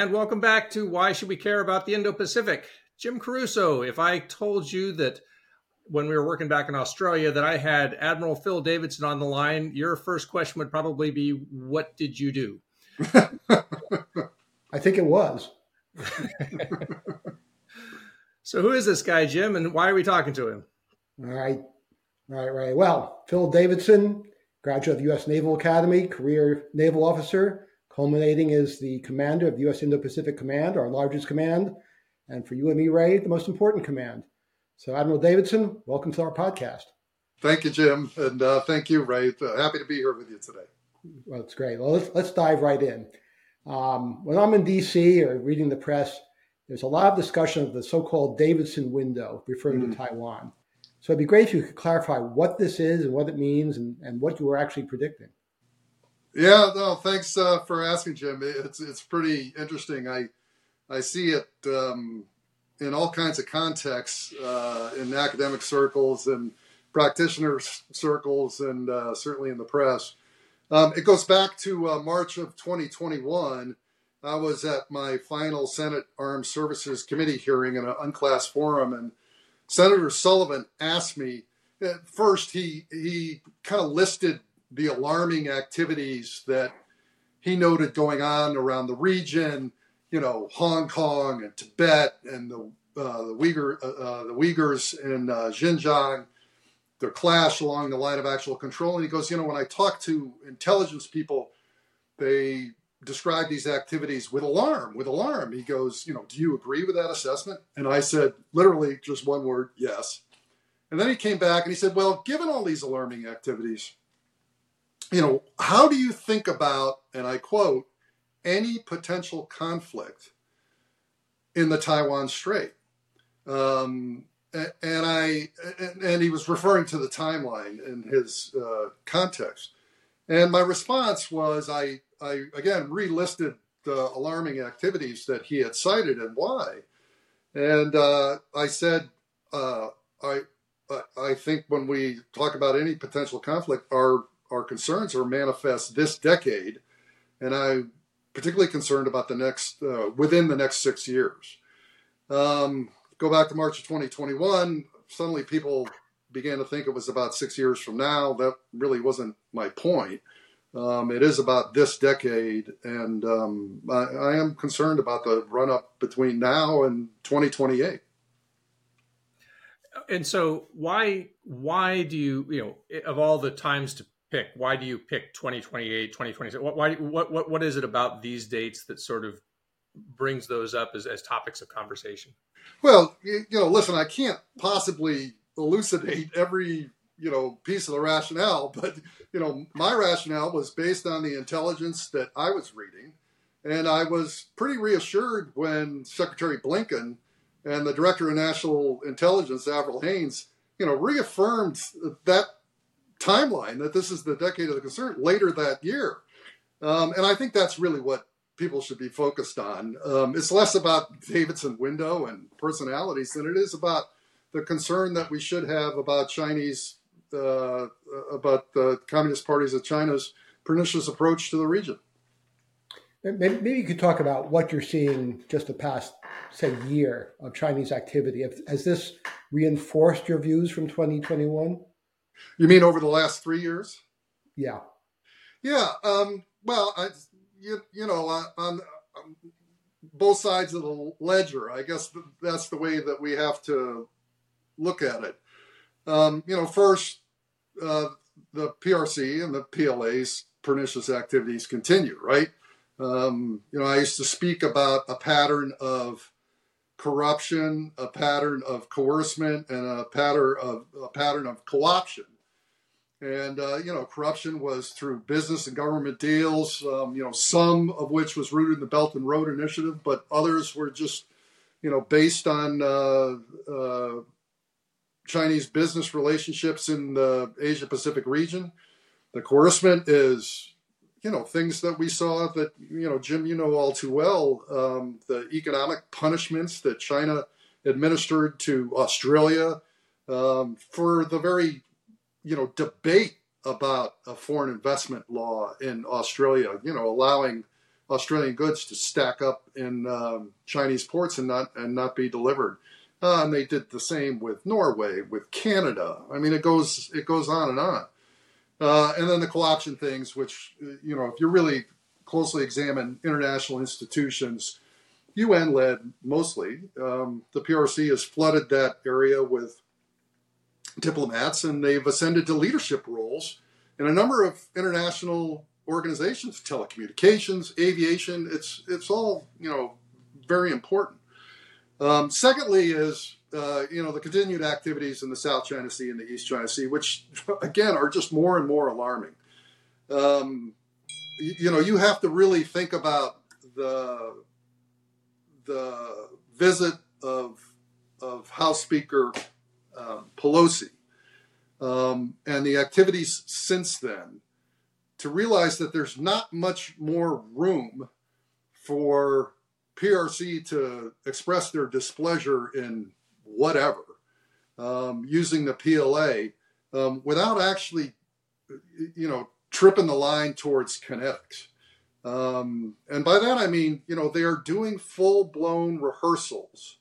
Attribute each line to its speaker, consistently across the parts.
Speaker 1: And welcome back to Why Should We Care About the Indo-Pacific? Jim Caruso, if I told you that when we were working back in Australia that I had Admiral Phil Davidson on the line, your first question would probably be, what did you do?
Speaker 2: I think it was.
Speaker 1: So who is this guy, Jim, and why are we talking to him?
Speaker 2: All right. Well, Phil Davidson, graduate of the U.S. Naval Academy, career naval officer, culminating as the commander of the U.S. Indo-Pacific Command, our largest command, and for you and me, Ray, the most important command. So, Admiral Davidson, welcome to our podcast.
Speaker 3: Thank you, Jim, and thank you, Ray. Happy to be here with you today.
Speaker 2: Well, it's great. Well, let's dive right in. When I'm in D.C. or reading the press, there's a lot of discussion of the so-called Davidson window, referring to Taiwan. So it'd be great if you could clarify what this is and what it means and what you were actually predicting.
Speaker 3: Yeah, no, thanks for asking, Jim. It's pretty interesting. I see it in all kinds of contexts, in academic circles and practitioner circles, and certainly in the press. It goes back to March of 2021. I was at my final Senate Armed Services Committee hearing in an unclassed forum, and Senator Sullivan asked me, first he kind of listed the alarming activities that he noted going on around the region, Hong Kong and Tibet and the Uyghurs in Xinjiang, their clash along the line of actual control. And he goes, when I talk to intelligence people, they describe these activities with alarm. He goes, do you agree with that assessment? And I said, literally just one word, yes. And then he came back and he said, well, given all these alarming activities, how do you think about, and I quote, any potential conflict in the Taiwan Strait? And he was referring to the timeline in his context. And my response was, I again relisted the alarming activities that he had cited and why. And I said, I think when we talk about any potential conflict, our concerns are manifest this decade, and I'm particularly concerned about the next within the next 6 years. Go back to March of 2021. Suddenly, people began to think it was about 6 years from now. That really wasn't my point. It is about this decade, and I am concerned about the run-up between now and 2028.
Speaker 1: And so why do you, of all the times to pick, why do you pick 2028, 2026? What is it about these dates that sort of brings those up as topics of conversation?
Speaker 3: Well, listen, I can't possibly elucidate every piece of the rationale, but my rationale was based on the intelligence that I was reading, and I was pretty reassured when Secretary Blinken and the Director of National Intelligence, Avril Haines, reaffirmed that timeline, that this is the decade of the concern later that year. And I think that's really what people should be focused on. It's less about Davidson window and personalities than it is about the concern that we should have about about the Communist parties of China's pernicious approach to the region.
Speaker 2: Maybe you could talk about what you're seeing just the past, say, year of Chinese activity. Has this reinforced your views from 2021?
Speaker 3: You mean over the last 3 years?
Speaker 2: Yeah.
Speaker 3: Yeah. Well, on both sides of the ledger, I guess that's the way that we have to look at it. First, the PRC and the PLA's pernicious activities continue, right? I used to speak about a pattern of corruption, a pattern of coercion, and a pattern of co-option. And, corruption was through business and government deals, some of which was rooted in the Belt and Road Initiative, but others were just, based on Chinese business relationships in the Asia-Pacific region. The coercion is, things that we saw that, Jim, all too well, the economic punishments that China administered to Australia for the very, debate about a foreign investment law in Australia, allowing Australian goods to stack up in Chinese ports and not be delivered. And they did the same with Norway, with Canada. I mean, it goes on and on. And then the co-option things, which, you know, if you really closely examine international institutions, UN-led mostly, the PRC has flooded that area with diplomats, and they've ascended to leadership roles in a number of international organizations, telecommunications, aviation. It's all, you know, very important. Secondly is, you know, the continued activities in the South China Sea and the East China Sea, which, again, are just more and more alarming. You know, you have to really think about the visit of House Speaker Pelosi and the activities since then to realize that there's not much more room for PRC to express their displeasure in whatever, using the PLA without actually, you know, tripping the line towards kinetics. And by that I mean, you know, they are doing full-blown rehearsals,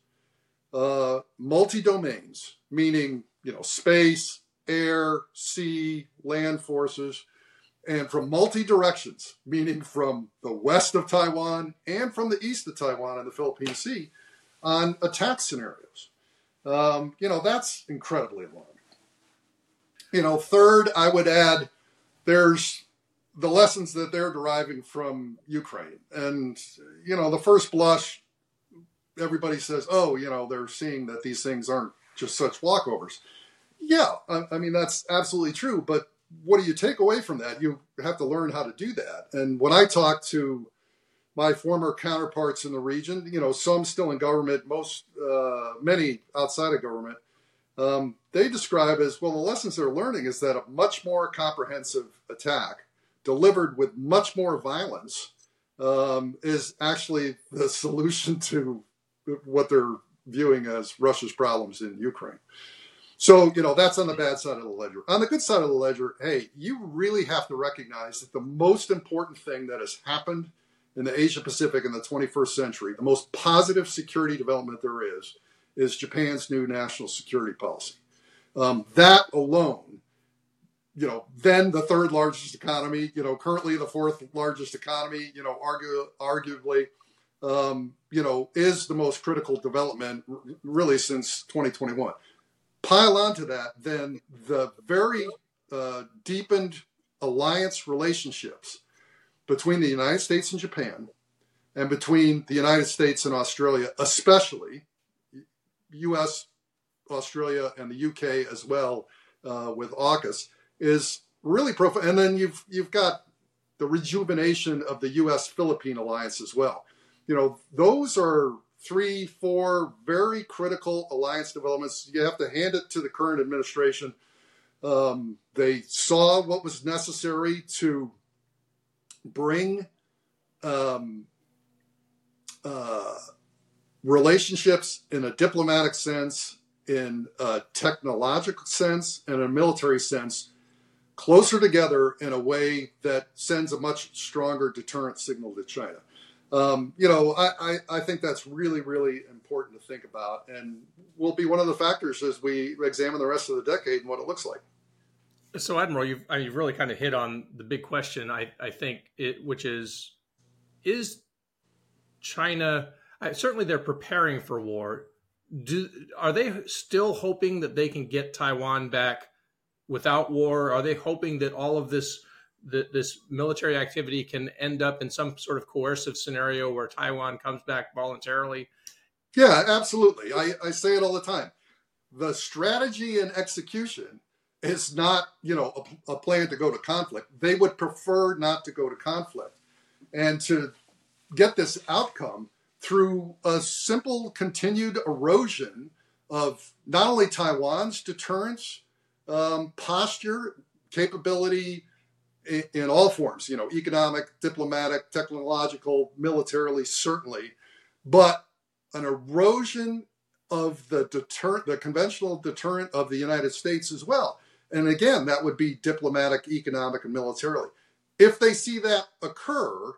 Speaker 3: multi-domains, meaning, you know, space, air, sea, land forces, and from multi-directions, meaning from the west of Taiwan and from the east of Taiwan and the Philippine Sea, on attack scenarios. You know, that's incredibly alarming. You know, third, I would add, there's the lessons that they're deriving from Ukraine. And, you know, the first blush, everybody says, oh, you know, they're seeing that these things aren't just such walkovers. Yeah, I mean, that's absolutely true. But what do you take away from that? You have to learn how to do that. And when I talk to my former counterparts in the region, you know, some still in government, many outside of government, they describe as, well, the lessons they're learning is that a much more comprehensive attack delivered with much more violence is actually the solution to what they're viewing as Russia's problems in Ukraine. So, you know, that's on the bad side of the ledger. On the good side of the ledger, hey, you really have to recognize that the most important thing that has happened in the Asia Pacific in the 21st century, the most positive security development there is Japan's new national security policy. That alone, you know, then the third largest economy, you know, currently the fourth largest economy, you know, arguably, you know, is the most critical development really since 2021. Pile onto that, then the very deepened alliance relationships between the United States and Japan, and between the United States and Australia, especially U.S., Australia, and the UK as well, with AUKUS, is really profound. And then you've got the rejuvenation of the U.S.-Philippine alliance as well. You know, those are 3-4 very critical alliance developments. You have to hand it to the current administration. They saw what was necessary to bring relationships in a diplomatic sense, in a technological sense, and a military sense closer together in a way that sends a much stronger deterrent signal to China. You know, I think that's really, really important to think about, and will be one of the factors as we examine the rest of the decade and what it looks like.
Speaker 1: So, Admiral, you've really kind of hit on the big question, I think, which is China, certainly they're preparing for war. Are they still hoping that they can get Taiwan back without war? Are they hoping that all of this military activity can end up in some sort of coercive scenario where Taiwan comes back voluntarily?
Speaker 3: Yeah, absolutely. I say it all the time. The strategy and execution is not, you know, a plan to go to conflict. They would prefer not to go to conflict, and to get this outcome through a simple continued erosion of not only Taiwan's deterrence posture, capability in all forms, you know, economic, diplomatic, technological, militarily, certainly, but an erosion of the deterrent, the conventional deterrent of the United States as well. And again, that would be diplomatic, economic, and militarily. If they see that occur,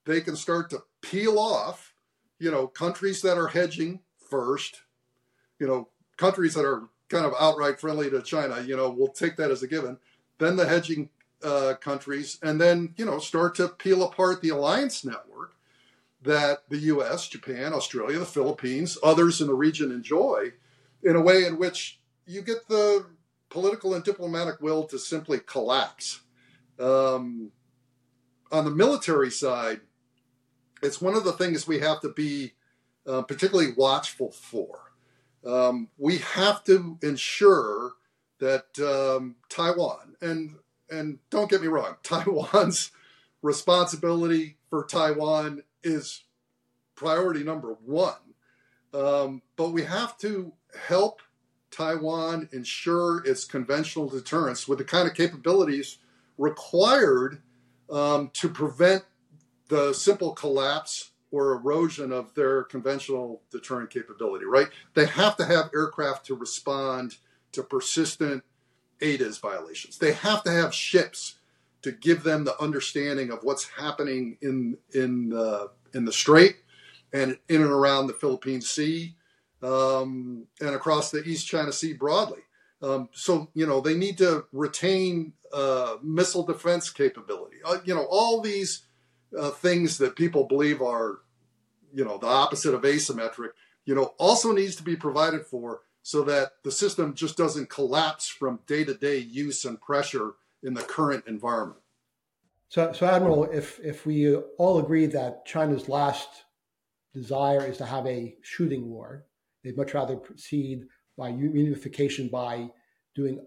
Speaker 3: they can start to peel off, countries that are hedging first, countries that are kind of outright friendly to China, we'll take that as a given. Then the hedging countries, and then, start to peel apart the alliance network that the U.S., Japan, Australia, the Philippines, others in the region enjoy, in a way in which you get the political and diplomatic will to simply collapse. On the military side, it's one of the things we have to be particularly watchful for. We have to ensure that Taiwan, and don't get me wrong, Taiwan's responsibility for Taiwan is priority number one. But we have to help Taiwan ensure its conventional deterrence with the kind of capabilities required to prevent the simple collapse or erosion of their conventional deterrent capability, right? They have to have aircraft to respond to persistent ADIZ violations. They have to have ships to give them the understanding of what's happening in the Strait and in and around the Philippine Sea, and across the East China Sea broadly. So they need to retain missile defense capability. All these things that people believe are, the opposite of asymmetric, also needs to be provided for so that the system just doesn't collapse from day-to-day use and pressure in the current environment.
Speaker 2: So Admiral, if we all agree that China's last desire is to have a shooting war, they'd much rather proceed by unification by doing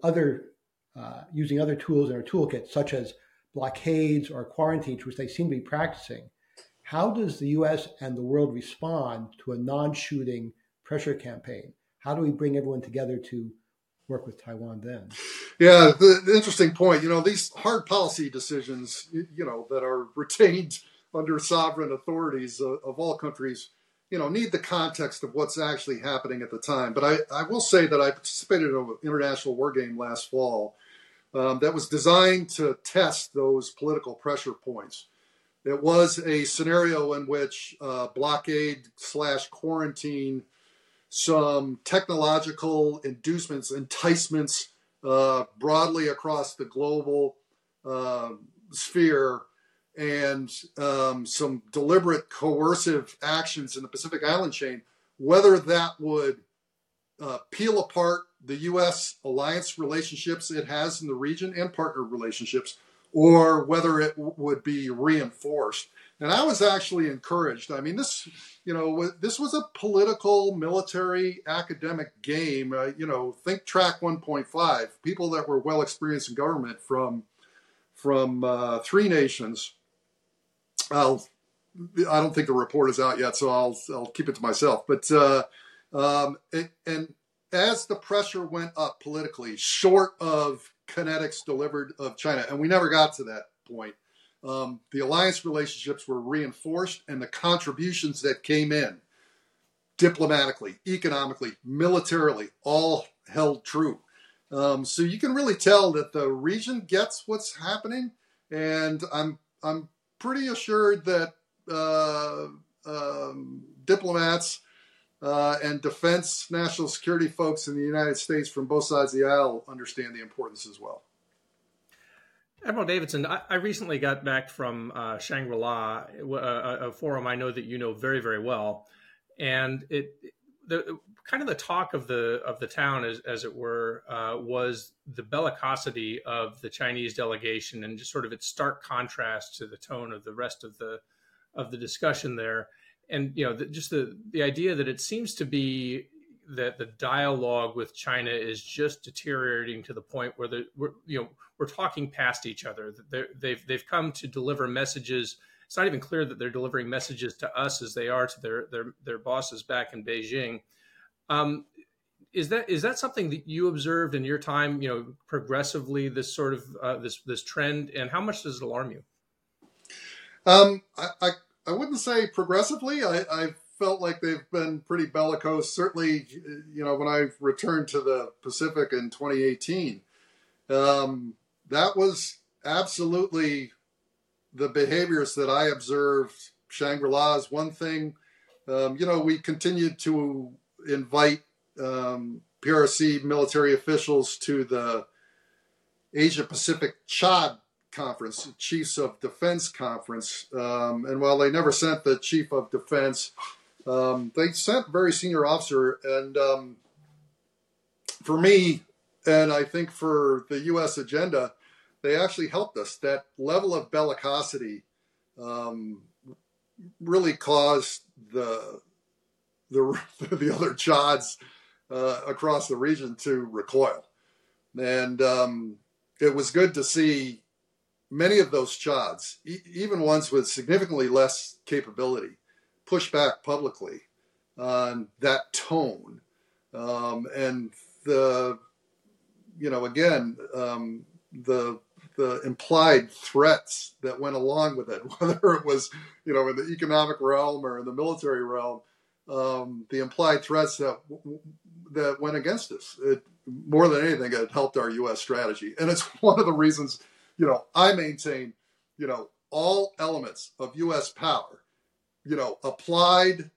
Speaker 2: using other tools in our toolkit, such as blockades or quarantines, which they seem to be practicing. How does the U.S. and the world respond to a non-shooting pressure campaign? How do we bring everyone together to work with Taiwan then?
Speaker 3: Yeah, the interesting point. These hard policy decisions, that are retained under sovereign authorities of all countries, need the context of what's actually happening at the time. But I will say that I participated in an international war game last fall that was designed to test those political pressure points. It was a scenario in which blockade/quarantine, some technological enticements broadly across the global sphere, and some deliberate coercive actions in the Pacific Island chain, whether that would peel apart the U.S. alliance relationships it has in the region and partner relationships, or whether it would be reinforced. And I was actually encouraged. I mean, this was a political, military, academic game. Think Track 1.5, people that were well experienced in government from three nations. I don't think the report is out yet, so I'll keep it to myself. But and as the pressure went up politically, short of kinetics delivered of China, and we never got to that point, the alliance relationships were reinforced, and the contributions that came in diplomatically, economically, militarily, all held true. So you can really tell that the region gets what's happening, and I'm pretty assured that diplomats and defense, national security folks in the United States from both sides of the aisle understand the importance as well.
Speaker 1: Admiral Davidson, I recently got back from Shangri-La, a forum I know that you know very, very well, and the talk of the town, as it were, was the bellicosity of the Chinese delegation and just sort of its stark contrast to the tone of the rest of the discussion there, and just the idea that it seems to be that the dialogue with China is just deteriorating to the point where we're talking past each other. They've come to deliver messages. It's not even clear that they're delivering messages to us as they are to their bosses back in Beijing. Is that something that you observed in your time? Progressively this sort of this trend, and how much does it alarm you?
Speaker 3: I wouldn't say progressively. I felt like they've been pretty bellicose. Certainly, when I returned to the Pacific in 2018, that was absolutely the behaviors that I observed, Shangri-La is one thing. We continued to invite PRC military officials to the Asia Pacific CHOD conference, Chiefs of Defense conference. And while they never sent the Chief of Defense, they sent a very senior officer. And for me, and I think for the U.S. agenda, they actually helped us. That level of bellicosity really caused the other CHODs across the region to recoil. And it was good to see many of those CHODs, even ones with significantly less capability, push back publicly on that tone. And the implied threats that went along with it, whether it was, in the economic realm or in the military realm, the implied threats that went against us. It, more than anything, it helped our U.S. strategy. And it's one of the reasons, I maintain, all elements of U.S. power, applied,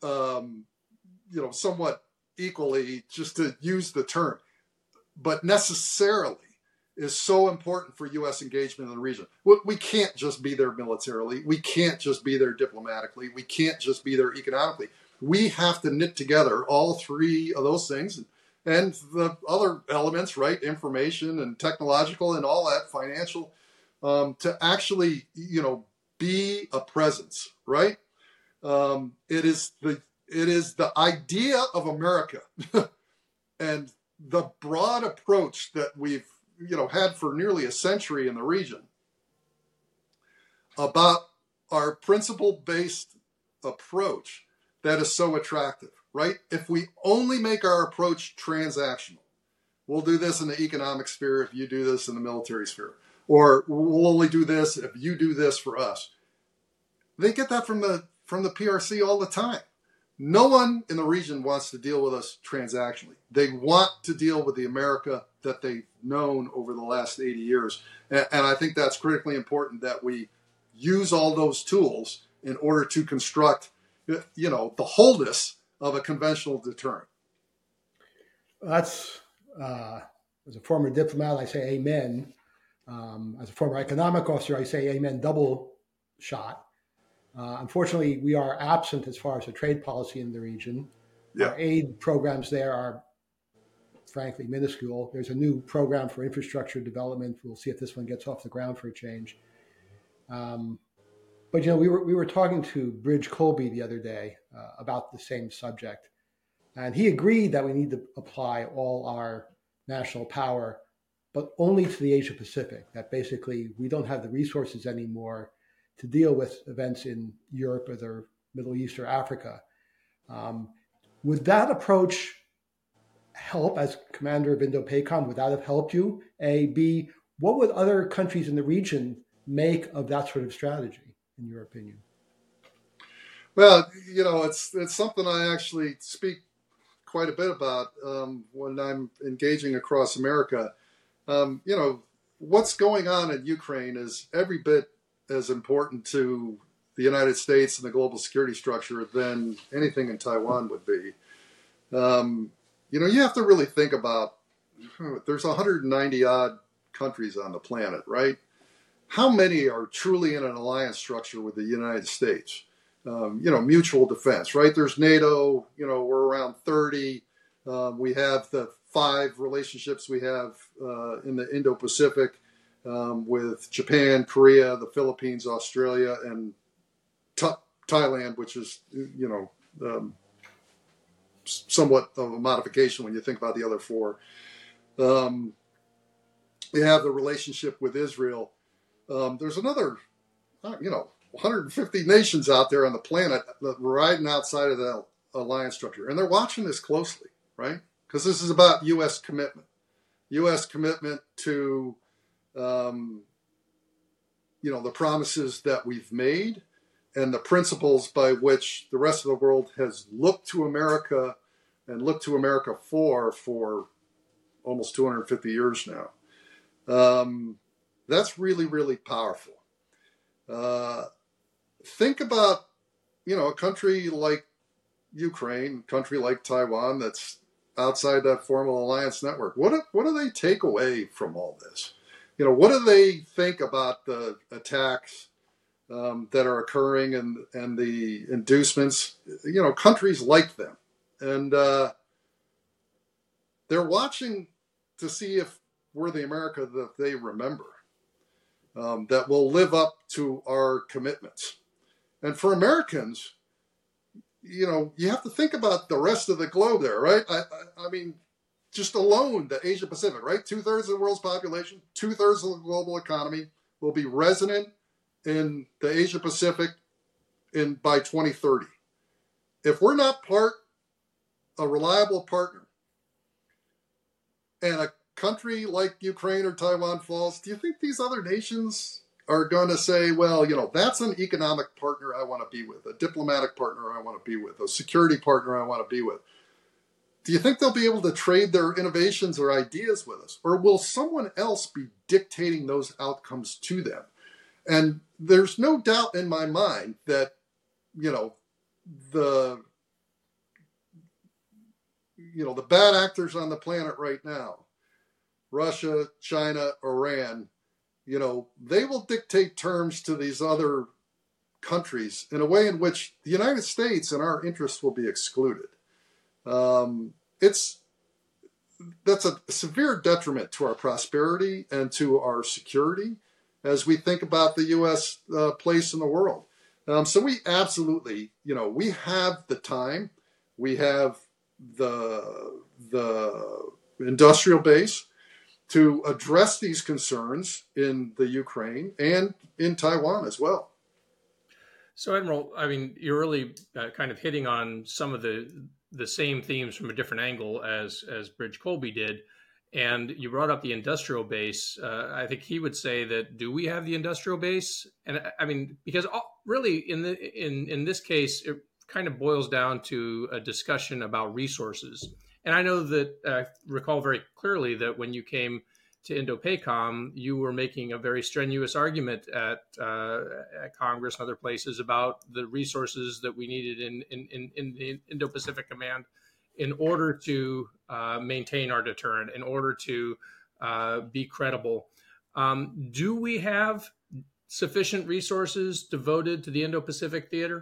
Speaker 3: somewhat equally, just to use the term, but necessarily is so important for U.S. engagement in the region. We can't just be there militarily. We can't just be there diplomatically. We can't just be there economically. We have to knit together all three of those things and the other elements, right? Information and technological and all that, financial, to actually, be a presence, right? It is the idea of America and the broad approach that we've, had for nearly a century in the region about our principle-based approach that is so attractive, right? If we only make our approach transactional, we'll do this in the economic sphere if you do this in the military sphere, or we'll only do this if you do this for us. They get that from the PRC all the time. No one in the region wants to deal with us transactionally. They want to deal with the America that they've known over the last 80 years. And I think that's critically important that we use all those tools in order to construct, the wholeness of a conventional deterrent.
Speaker 2: That's, as a former diplomat, I say amen. As a former economic officer, I say amen double shot. Unfortunately, we are absent as far as the trade policy in the region. Yeah. Our aid programs there are, frankly, minuscule. There's a new program for infrastructure development. We'll see if this one gets off the ground for a change. But we were talking to Bridge Colby the other day about the same subject, and he agreed that we need to apply all our national power, but only to the Asia Pacific. That basically we don't have the resources anymore to deal with events in Europe or the Middle East or Africa. Would that approach help as commander of Indo-PACOM? Would that have helped you? A, B, what would other countries in the region make of that sort of strategy, in your opinion?
Speaker 3: Well, it's something I actually speak quite a bit about when I'm engaging across America. What's going on in Ukraine is every bit as important to the United States and the global security structure than anything in Taiwan would be. You have to really think about, there's 190 odd countries on the planet, right? How many are truly in an alliance structure with the United States? Mutual defense, right? There's NATO, we're around 30. We have the 5 relationships we have in the Indo-Pacific with Japan, Korea, the Philippines, Australia, and Thailand, which is, somewhat of a modification when you think about the other 4. We have the relationship with Israel. There's another, 150 nations out there on the planet that are riding outside of the alliance structure. And they're watching this closely, right? Because this is about U.S. commitment. U.S. commitment to, the promises that we've made and the principles by which the rest of the world has looked to America and looked to America for almost 250 years now. That's really, really powerful. think about, a country like Ukraine, a country like Taiwan that's outside that formal alliance network. What do they take away from all this? What do they think about the attacks that are occurring and the inducements? Countries like them. And they're watching to see if we're the America that they remember, that will live up to our commitments. And for Americans, you have to think about the rest of the globe there, right? I mean, just alone the Asia Pacific, right? 2/3 of the world's population, 2/3 of the global economy will be resident in the Asia Pacific by 2030. If we're not a reliable partner, and a country like Ukraine or Taiwan falls, do you think these other nations are going to say, well, that's an economic partner I want to be with, a diplomatic partner I want to be with, a security partner I want to be with? Do you think they'll be able to trade their innovations or ideas with us? Or will someone else be dictating those outcomes to them? And there's no doubt in my mind that, the bad actors on the planet right now, Russia, China, Iran, they will dictate terms to these other countries in a way in which the United States and our interests will be excluded. That's a severe detriment to our prosperity and to our security as we think about the U.S. Place in the world. So we absolutely, we have the time, we have the industrial base to address these concerns in the Ukraine and in Taiwan as well.
Speaker 1: So, Admiral, I mean, you're really kind of hitting on some of the same themes from a different angle as Bridge Colby did. And you brought up the industrial base. I think he would say that, do we have the industrial base? And I mean, because really in this case, it kind of boils down to a discussion about resources. And I know that I recall very clearly that when you came to Indo-PACOM, you were making a very strenuous argument at Congress and other places about the resources that we needed in the Indo-Pacific Command in order to maintain our deterrent, in order to be credible. Do we have sufficient resources devoted to the Indo-Pacific theater?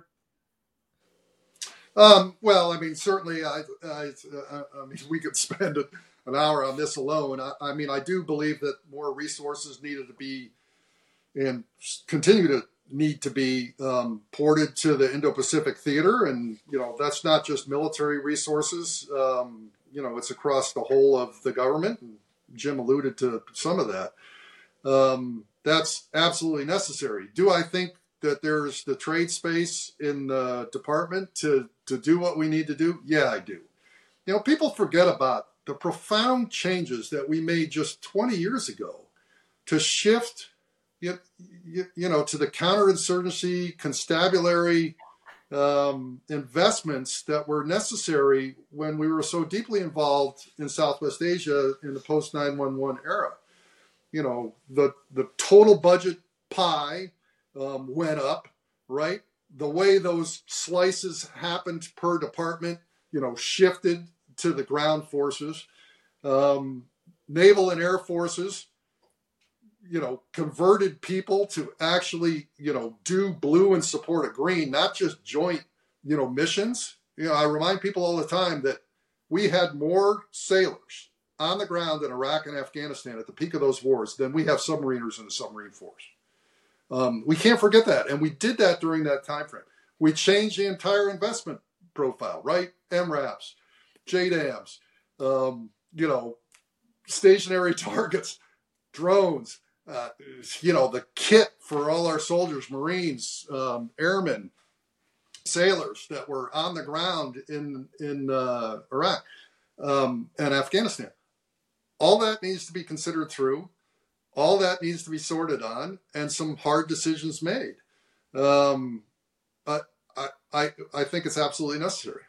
Speaker 3: Well, I mean, certainly, I mean, we could spend an hour on this alone. I mean, I do believe that more resources needed to be and continue to need to be ported to the Indo-Pacific theater. And, that's not just military resources. It's across the whole of the government. And Jim alluded to some of that. That's absolutely necessary. Do I think that there's the trade space in the department to do what we need to do? Yeah, I do. People forget about the profound changes that we made just 20 years ago to shift, to the counterinsurgency, constabulary investments that were necessary when we were so deeply involved in Southwest Asia in the post 9/11 era. The total budget pie went up, right? The way those slices happened per department, shifted to the ground forces. Naval and air forces, converted people to actually, do blue in support of green, not just joint, missions. I remind people all the time that we had more sailors on the ground in Iraq and Afghanistan at the peak of those wars than we have submariners in the submarine force. We can't forget that. And we did that during that time frame. We changed the entire investment profile, right? MRAPs, JDAMs, stationary targets, drones, the kit for all our soldiers, Marines, airmen, sailors that were on the ground in Iraq and Afghanistan. All that needs to be considered through. All that needs to be sorted on, and some hard decisions made. I think it's absolutely necessary.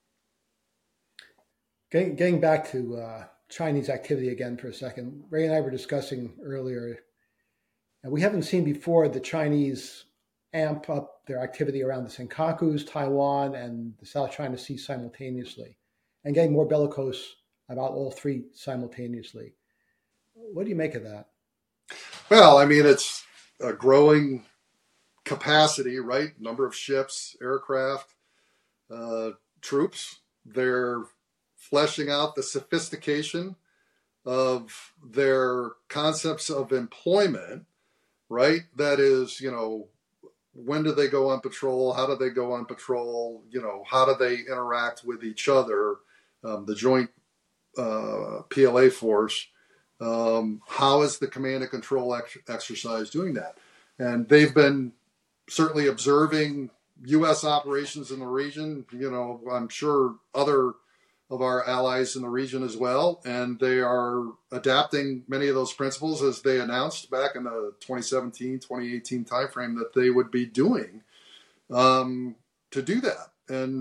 Speaker 2: Getting back to Chinese activity again for a second, Ray and I were discussing earlier, and we haven't seen before the Chinese amp up their activity around the Senkakus, Taiwan, and the South China Sea simultaneously, and getting more bellicose about all three simultaneously. What do you make of that?
Speaker 3: Well, I mean, it's a growing capacity, right? Number of ships, aircraft, troops. They're fleshing out the sophistication of their concepts of employment, right? That is, when do they go on patrol? How do they go on patrol? How do they interact with each other? The joint PLA force. How is the command and control exercise doing that? And they've been certainly observing U.S. operations in the region. I'm sure other of our allies in the region as well, and they are adapting many of those principles as they announced back in the 2017, 2018 timeframe that they would be doing to do that. And,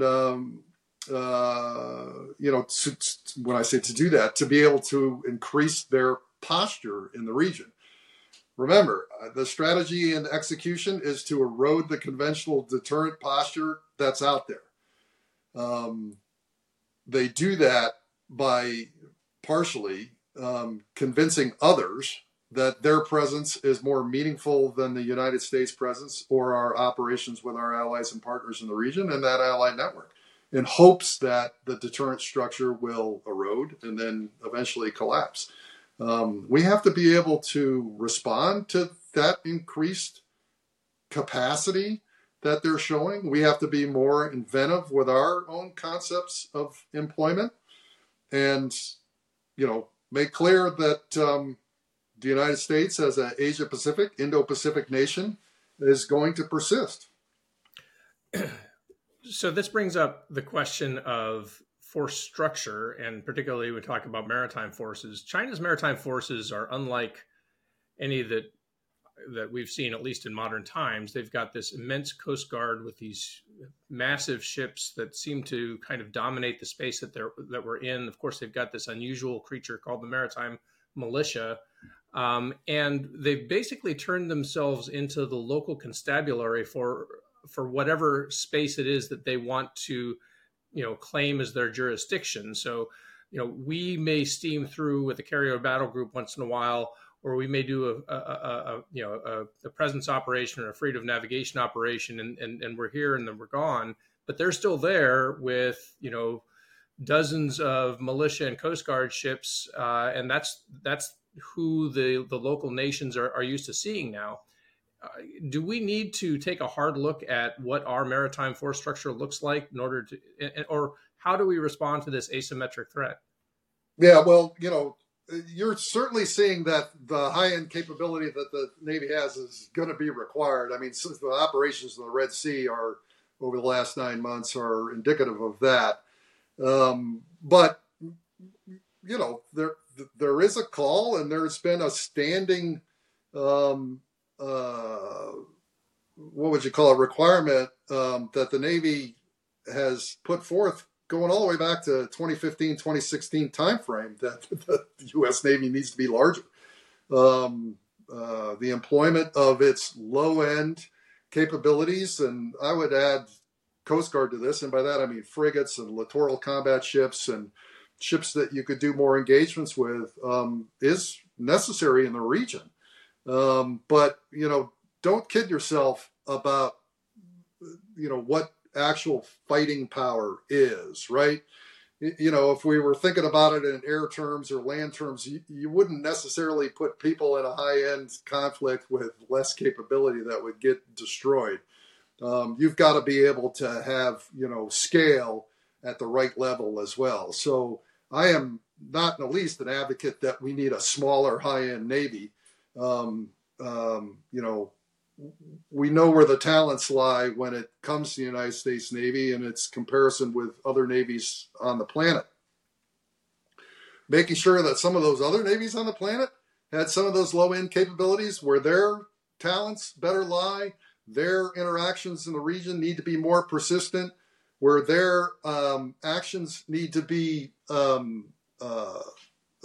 Speaker 3: when I say to do that, to be able to increase their posture in the region. Remember, the strategy and execution is to erode the conventional deterrent posture that's out there. They do that by partially convincing others that their presence is more meaningful than the United States presence or our operations with our allies and partners in the region and that allied network, in hopes that the deterrent structure will erode and then eventually collapse. We have to be able to respond to that increased capacity that they're showing. We have to be more inventive with our own concepts of employment and, make clear that the United States as an Asia-Pacific, Indo-Pacific nation is going to persist.
Speaker 1: So this brings up the question of force structure, and particularly we talk about maritime forces. China's maritime forces are unlike any that we've seen, at least in modern times. They've got this immense coast guard with these massive ships that seem to kind of dominate the space that we're in. Of course, they've got this unusual creature called the maritime militia, and they've basically turned themselves into the local constabulary for whatever space it is that they want to, claim as their jurisdiction. So, we may steam through with a carrier battle group once in a while, or we may do a presence operation or a freedom of navigation operation, and we're here and then we're gone. But they're still there with, dozens of militia and Coast Guard ships, and that's who the local nations are used to seeing now. Do we need to take a hard look at what our maritime force structure looks like in order to, or how do we respond to this asymmetric threat?
Speaker 3: Yeah, well, you're certainly seeing that the high-end capability that the Navy has is going to be required. I mean, since the operations in the Red Sea are over the last 9 months are indicative of that. But there is a call, and there's been a standing what would you call it, requirement that the Navy has put forth going all the way back to 2015, 2016 timeframe that the U.S. Navy needs to be larger. The employment of its low-end capabilities, and I would add Coast Guard to this, and by that I mean frigates and littoral combat ships and ships that you could do more engagements with, is necessary in the region. But, don't kid yourself about, what actual fighting power is, right? If we were thinking about it in air terms or land terms, you wouldn't necessarily put people in a high-end conflict with less capability that would get destroyed. You've got to be able to have, scale at the right level as well. So I am not in the least an advocate that we need a smaller high-end Navy. We know where the talents lie when it comes to the United States Navy and its comparison with other navies on the planet. Making sure that some of those other navies on the planet had some of those low-end capabilities where their talents better lie, their interactions in the region need to be more persistent, where their actions need to be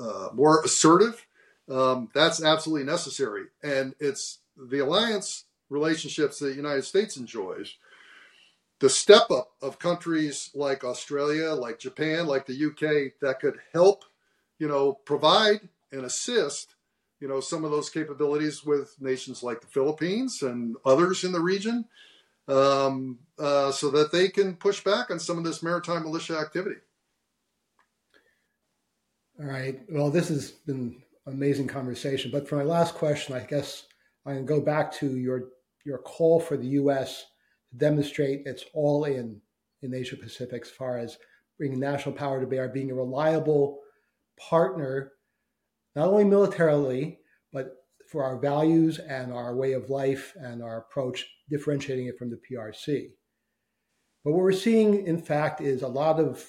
Speaker 3: more assertive. That's absolutely necessary. And it's the alliance relationships that the United States enjoys, the step up of countries like Australia, like Japan, like the UK that could help, provide and assist, some of those capabilities with nations like the Philippines and others in the region, so that they can push back on some of this maritime militia activity.
Speaker 2: All right. Well, this has been an amazing conversation. But for my last question, I guess I can go back to your call for the U.S. to demonstrate it's all in Asia Pacific as far as bringing national power to bear, being a reliable partner, not only militarily, but for our values and our way of life and our approach, differentiating it from the PRC. But what we're seeing, in fact, is a lot of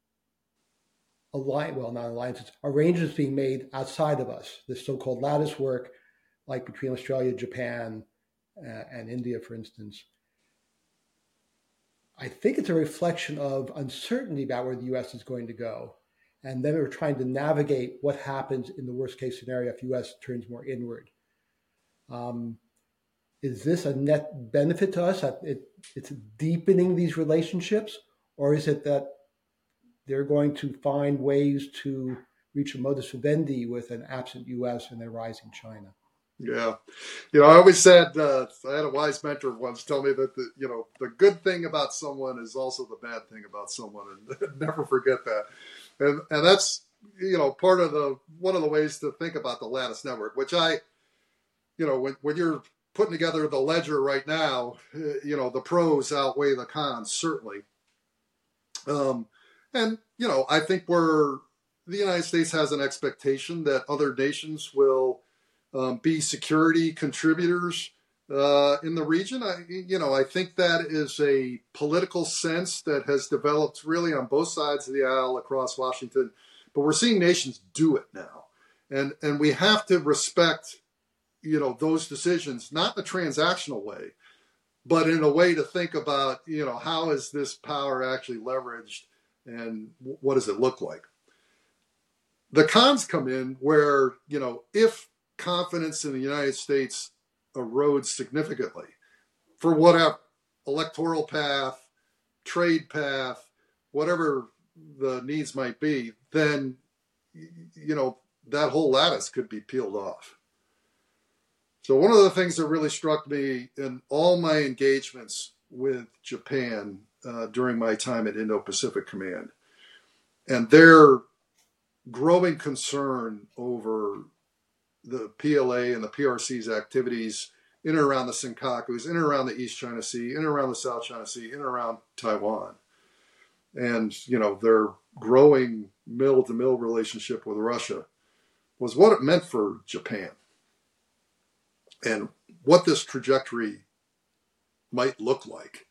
Speaker 2: arrangements being made outside of us, this so-called lattice work, like between Australia, Japan, and India, for instance. I think it's a reflection of uncertainty about where the U.S. is going to go. And then we're trying to navigate what happens in the worst case scenario if the U.S. turns more inward. Is this a net benefit to us? It's deepening these relationships, or is it that they're going to find ways to reach a modus vivendi with an absent U.S. and a rising China?
Speaker 3: Yeah. I always said, I had a wise mentor once tell me that, the good thing about someone is also the bad thing about someone, and never forget that. And that's, part of one of the ways to think about the Lattice Network, which when you're putting together the ledger right now, the pros outweigh the cons, certainly. And, I think the United States has an expectation that other nations will be security contributors in the region. I think that is a political sense that has developed really on both sides of the aisle across Washington. But we're seeing nations do it now. And we have to respect, those decisions, not in a transactional way, but in a way to think about, how is this power actually leveraged and what does it look like? The cons come in where, if confidence in the United States erodes significantly for whatever electoral path, trade path, whatever the needs might be, then, that whole lattice could be peeled off. So one of the things that really struck me in all my engagements with Japan during my time at Indo-Pacific Command, and their growing concern over the PLA and the PRC's activities in and around the Senkakus, in and around the East China Sea, in and around the South China Sea, in and around Taiwan. And, their growing mill-to-mill relationship with Russia was what it meant for Japan and what this trajectory might look like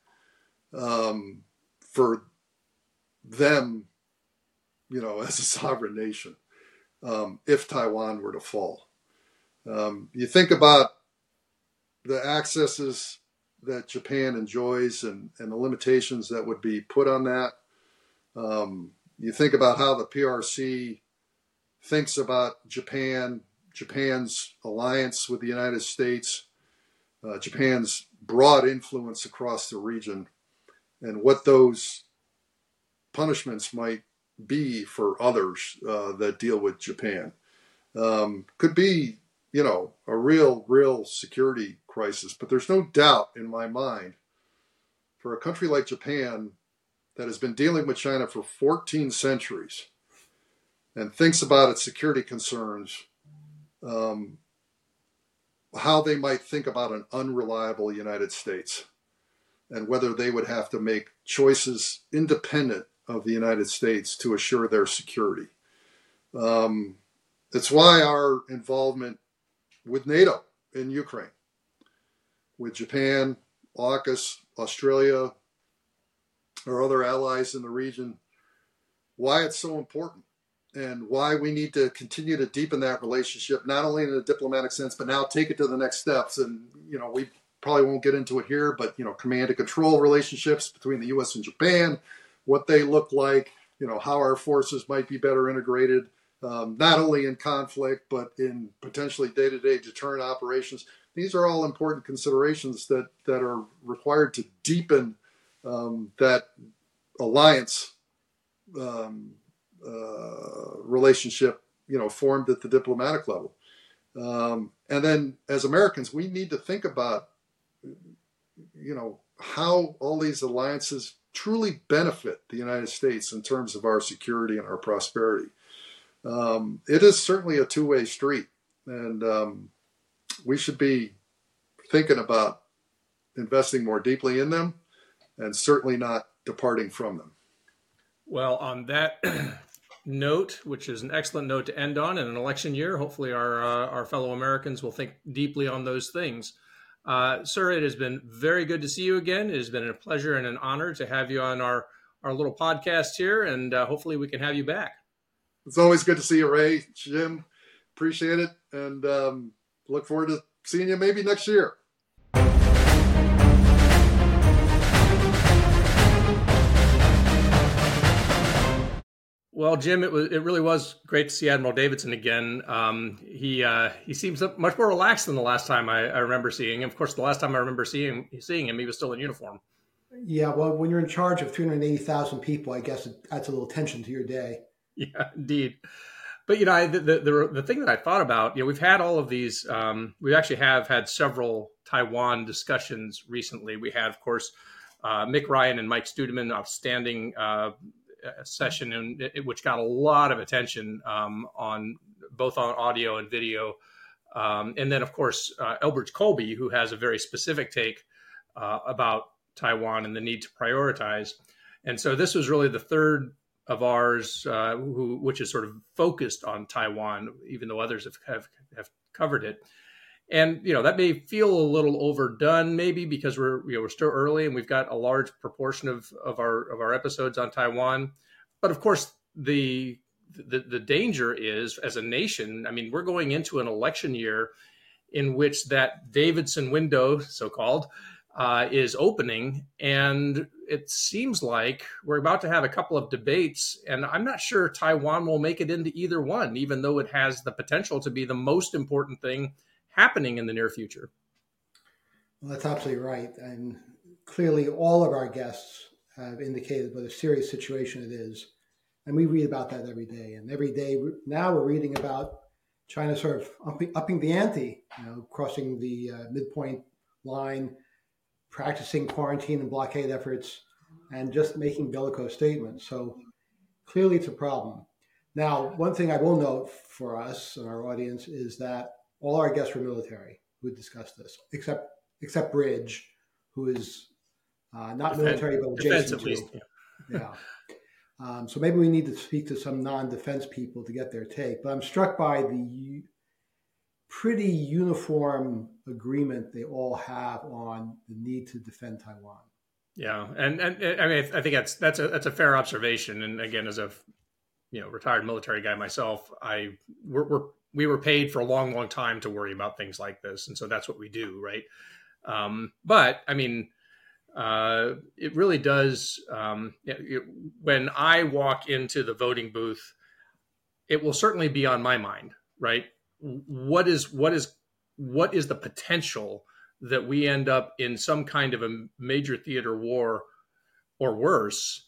Speaker 3: for them, as a sovereign nation, if Taiwan were to fall. You think about the accesses that Japan enjoys and the limitations that would be put on that. You think about how the PRC thinks about Japan's alliance with the United States, Japan's broad influence across the region, and what those punishments might be for others that deal with Japan. Could be, a real security crisis. But there's no doubt in my mind for a country like Japan that has been dealing with China for 14 centuries and thinks about its security concerns, how they might think about an unreliable United States and whether they would have to make choices independent of the United States to assure their security. It's why our involvement with NATO in Ukraine, with Japan, AUKUS, Australia, or other allies in the region, why it's so important and why we need to continue to deepen that relationship, not only in a diplomatic sense, but now take it to the next steps. And, we probably won't get into it here, but, command and control relationships between the U.S. and Japan, what they look like, how our forces might be better integrated, not only in conflict, but in potentially day-to-day deterrent operations. These are all important considerations that are required to deepen that alliance relationship, formed at the diplomatic level. And then as Americans, we need to think about, how all these alliances truly benefit the United States in terms of our security and our prosperity. It is certainly a two-way street, and we should be thinking about investing more deeply in them and certainly not departing from them.
Speaker 1: Well, on that note, which is an excellent note to end on in an election year, hopefully our fellow Americans will think deeply on those things. Sir, it has been very good to see you again. It has been a pleasure and an honor to have you on our little podcast here, and hopefully we can have you back.
Speaker 3: It's always good to see you, Ray. Jim, appreciate it, and look forward to seeing you maybe next year.
Speaker 1: Well, Jim, it really was great to see Admiral Davidson again. He seems much more relaxed than the last time I remember seeing him. Of course, the last time I remember seeing him, he was still in uniform.
Speaker 2: Yeah, well, when you're in charge of 380,000 people, I guess it adds a little tension to your day.
Speaker 1: Yeah, indeed. But the thing that I thought about, we've had all of these. We actually have had several Taiwan discussions recently. We had, of course, Mick Ryan and Mike Studeman, outstanding session, which got a lot of attention on both on audio and video, and then of course Elbridge Colby, who has a very specific take about Taiwan and the need to prioritize. And so this was really the third of ours, which is sort of focused on Taiwan, even though others have covered it. And that may feel a little overdone, maybe because we're still early and we've got a large proportion of our episodes on Taiwan. But of course, the danger is, as a nation, I mean, we're going into an election year in which that Davidson window, so-called, is opening, and it seems like we're about to have a couple of debates, and I'm not sure Taiwan will make it into either one, even though it has the potential to be the most important thing happening in the near future.
Speaker 2: Well, that's absolutely right. And clearly all of our guests have indicated what a serious situation it is. And we read about that every day. And every day now we're reading about China sort of upping the ante, crossing the midpoint line, practicing quarantine and blockade efforts, and just making bellicose statements. So clearly it's a problem. Now, one thing I will note for us and our audience is that all our guests were military who discussed this, except Bridge, who is not military, but adjacent to. Yeah. So maybe we need to speak to some non-defense people to get their take. But I'm struck by the pretty uniform agreement they all have on the need to defend Taiwan.
Speaker 1: Yeah, and I mean, I think that's a fair observation. And again, as a retired military guy myself, we were paid for a long, long time to worry about things like this, and so that's what we do, right? But I mean, it really does. When I walk into the voting booth, it will certainly be on my mind, right? What is the potential that we end up in some kind of a major theater war or worse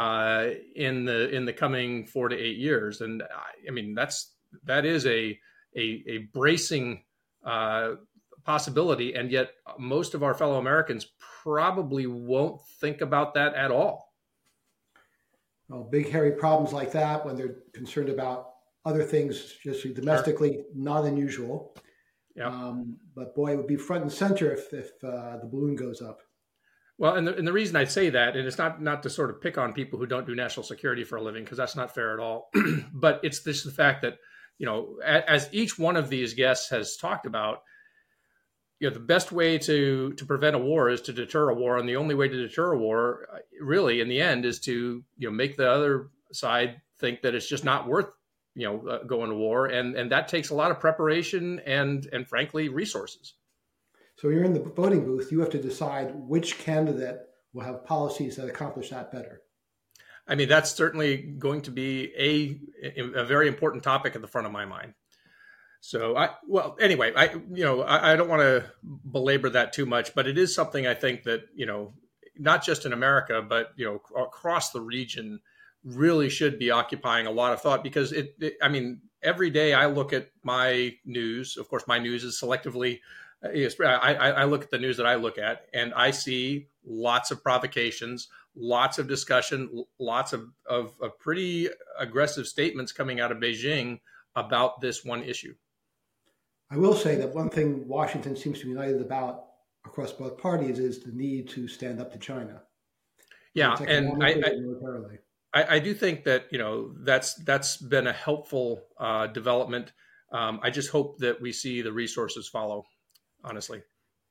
Speaker 1: in the coming 4 to 8 years? And I mean, that is a bracing possibility, and yet most of our fellow Americans probably won't think about that at all.
Speaker 2: Well, big hairy problems like that, when they're concerned about other things just domestically, sure, not unusual. Yeah. But boy, it would be front and center if the balloon goes up.
Speaker 1: Well, and the reason I say that, and it's not to sort of pick on people who don't do national security for a living, because that's not fair at all, but it's this the fact that, as each one of these guests has talked about, the best way to prevent a war is to deter a war. And the only way to deter a war, really, in the end, is to, make the other side think that it's just not worth, going to war. And that takes a lot of preparation and frankly, resources.
Speaker 2: So you're in the voting booth, you have to decide which candidate will have policies that accomplish that better.
Speaker 1: I mean, that's certainly going to be a very important topic at the front of my mind. So anyway, I don't want to belabor that too much, but it is something I think that, not just in America, but, across the region really should be occupying a lot of thought, because every day I look at my news. Of course, my news is selectively, I look at the news that I look at, and I see lots of provocations, lots of discussion, lots of pretty aggressive statements coming out of Beijing about this one issue.
Speaker 2: I will say that one thing Washington seems to be united about across both parties is the need to stand up to China.
Speaker 1: Yeah, and I do think that that's been a helpful development. I just hope that we see the resources follow. Honestly,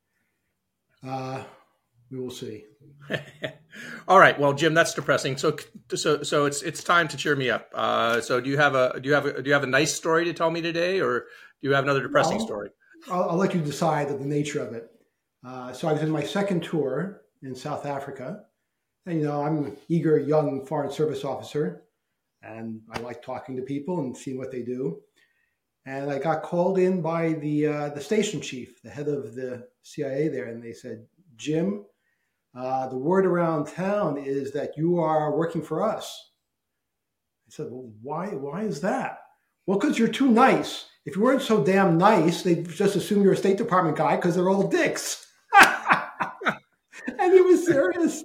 Speaker 2: we will see.
Speaker 1: All right. Well, Jim, that's depressing. So it's time to cheer me up. So do you have a nice story to tell me today, or do you have another depressing story?
Speaker 2: I'll let you decide the nature of it. So I was in my second tour in South Africa, and I'm an eager young Foreign Service officer, and I like talking to people and seeing what they do. And I got called in by the station chief, the head of the CIA there, and they said, "Jim, the word around town is that you are working for us." I said, "Well, why is that?" "Well, because you're too nice. If you weren't so damn nice, they'd just assume you're a State Department guy because they're all dicks." And he was serious.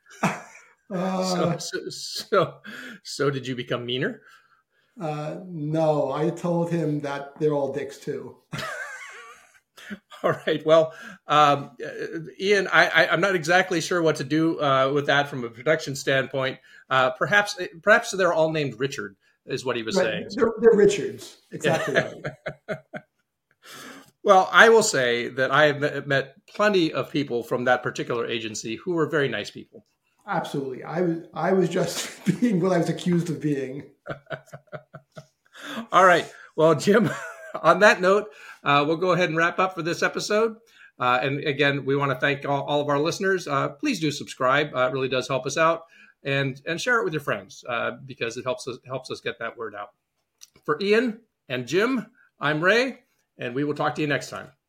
Speaker 1: So did you become meaner?
Speaker 2: No, I told him that they're all dicks too.
Speaker 1: All right. Well, Ian, I'm not exactly sure what to do with that from a production standpoint. Perhaps they're all named Richard, is what he was saying.
Speaker 2: They're Richards. Exactly right.
Speaker 1: Well, I will say that I have met plenty of people from that particular agency who were very nice people.
Speaker 2: Absolutely. I was just being what I was accused of being.
Speaker 1: All right. Well, Jim, on that note, we'll go ahead and wrap up for this episode. And again, we want to thank all of our listeners. Please do subscribe. It really does help us out. And share it with your friends because it helps us get that word out. For Ian and Jim, I'm Ray, and we will talk to you next time.